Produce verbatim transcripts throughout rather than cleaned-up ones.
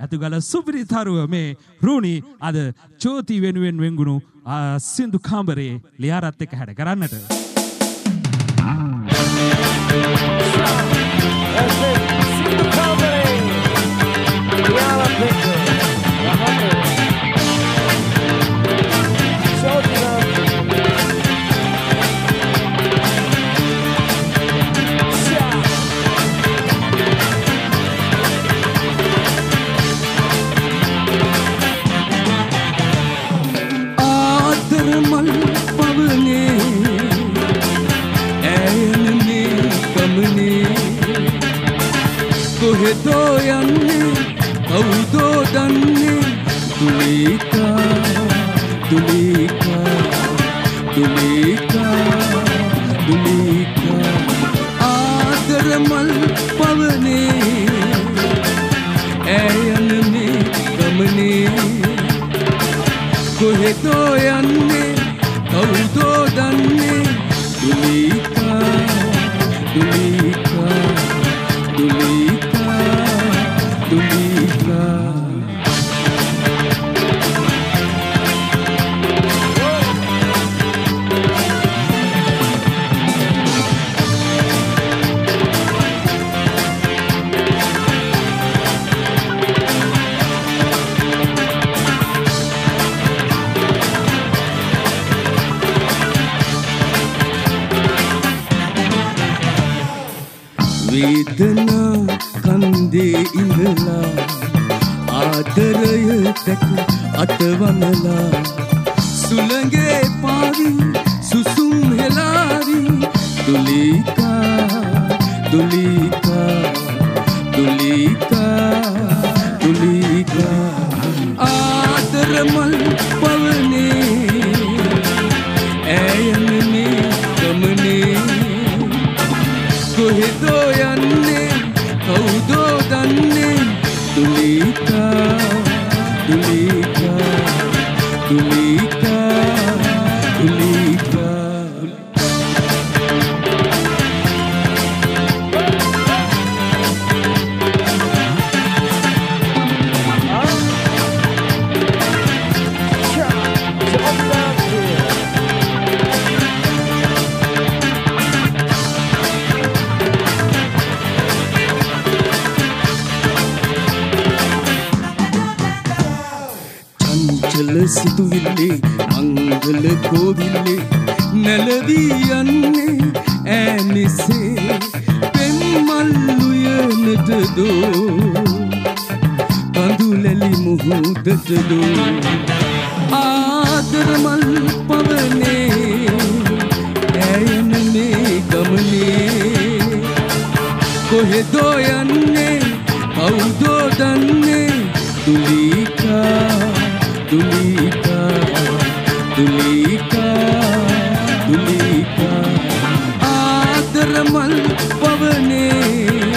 අතුගල සුපිරිතරුව මේ රූණි අද චෝති වෙනුවෙන් වෙන්ගුණු සින්දු කාමරේ ලියාරත් එක්ක හැඩ කරන්නට. කොහෙදෝ යන්නේ කවුදෝ දන්නේ තුලීකා තුලීකා තුලීකා තුලීකා ආදර මල් පවනේ ඇයන්නේ ගමනේ කොහෙදෝ යන්නේ කවුදෝ දන්නේ තුලීකා තුලීකා තුලීකා තුලීකා වේදනා කන්දේ ඉඳලා ආදරය තක අතවනලා සුළඟේ පාවි සුසුම් හෙලාවි තුලීකා තුලීකා තුලීකා තුලීකා ආදර මල් පවනේ ඇයන්නේ ගමනේ කොහෙදෝ යන්නේ කවුදෝ දන්නේ තුලීකා තුලීකා තුලීකා තුලීකා සිතුවිල්ලේ මංගල කෝවිල්ලේ නැලවී යන්නේ ඈනිසේ පෙන් මල් උයනට දෝ කඳුලැලි මුහුදට දෝ ආදර මල් පවනේ ඇයන්නේ ගමනේ කොහෙදෝ යන්නේ කවුදෝ දන්නේ තුලීකා තුලීකා තුලීකා තුලීකා ආදර මල් පවනේ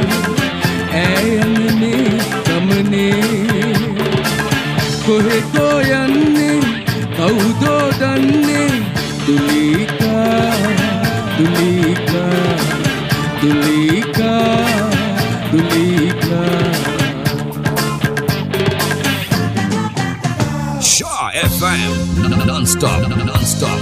ඇයන්නේ ගමනේ කොහෙදෝ යන්නේ කවුදෝ දන්නේ තුලීකා තුලීකා තුලීකා තුලීකා F M non-stop non-stop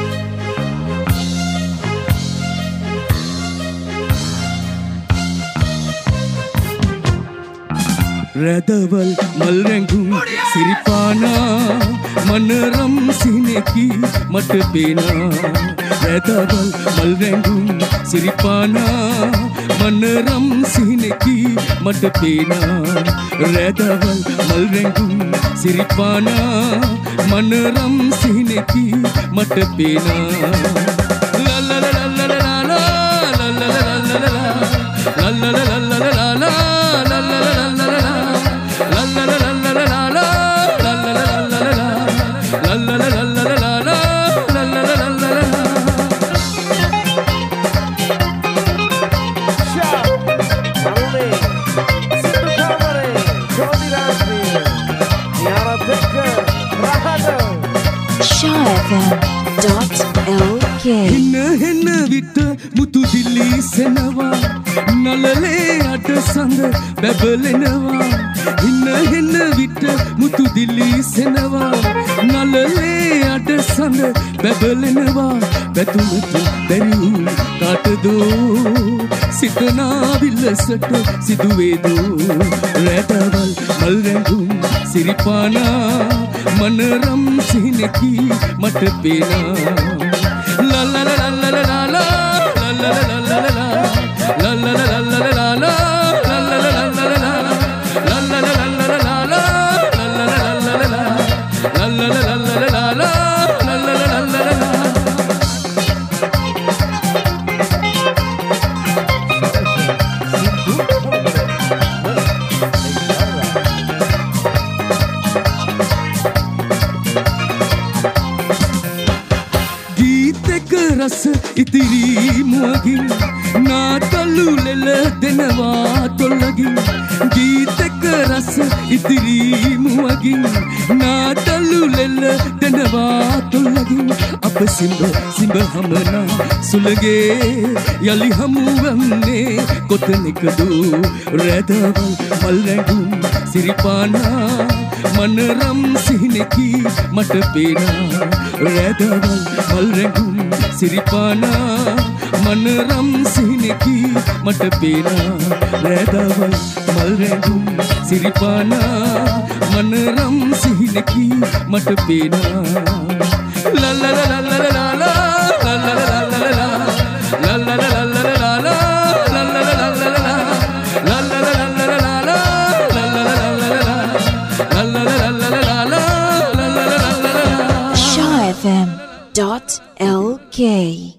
රැදවල් මල් රැඟුම් සිරිපානා මනරම් සිනකි මට පේනා රැදවල් මල් රැඟුම් සිරිපානා මනරම් සිනකි මට පේනා රැදවල් මල් රැඟුම් සිරිපානා මනරම් සිනකි මට පේනා ලා ලා ලා ලා ලා ලා ලා ලා ලා ලා ලා Shaw F M dot L K හින හින විට මුතු දිලි සෙනවා නලලේ අඩ සඳ බැබලෙනවා ඉන්න හෙන්න විට මුතු දිලිසෙනවා නලලේ අඩ සඳ බැබලෙනවා බැතුමතු බැරි කාටදෝ සිතනා විල්ලසට සිදුවේදෝ රැදවල් මල් රැඟුම් සිරිපානා මනරම් සිහිනකි මට පේනා ලා ලා ලා ලා ලා ලා ලා ලා ලා ලා රස ඉතිරි මුවගින් නාතලු ලෙල දෙනවා තොල්ලගින් ගීතක රස ඉතිරි මුවගින් නාතලු ලෙල දෙනවා තොල්ලගින් අප සිඹ සිඹ හමනා සුලගේ යලි හමුවන්නේ කොතනකද රැදවල් මල් රැඟුම් සිරිපානා මනරම් සිහිනකි මට පේනා රැදවල් මල් රැඟුම් සිරිපානා මනරම් සිහිනකි මට පේනා රැදවල් මල් රැඟුම් සිරිපානා මනරම් සිහිනකි මට පේනා ලා ලා ලා ලා ලා ලා ලා ලා ලා ලා ලා ලා Shaw F M dot L K